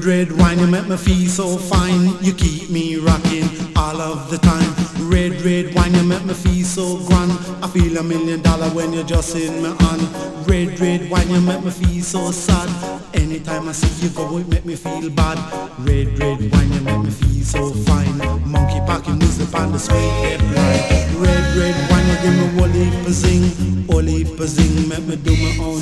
red wine, you make me feel so fine. You keep me rocking all of the time. Red wine, you make me feel so grand. I feel $1 million when you're just in my hand. Red wine, you make me feel so sad. Anytime I see you go, it make me feel bad. Red wine, you make me feel so fine. Monkey packing music on the sweet red line. Red wine, you give me whole heap of zing, make me do my own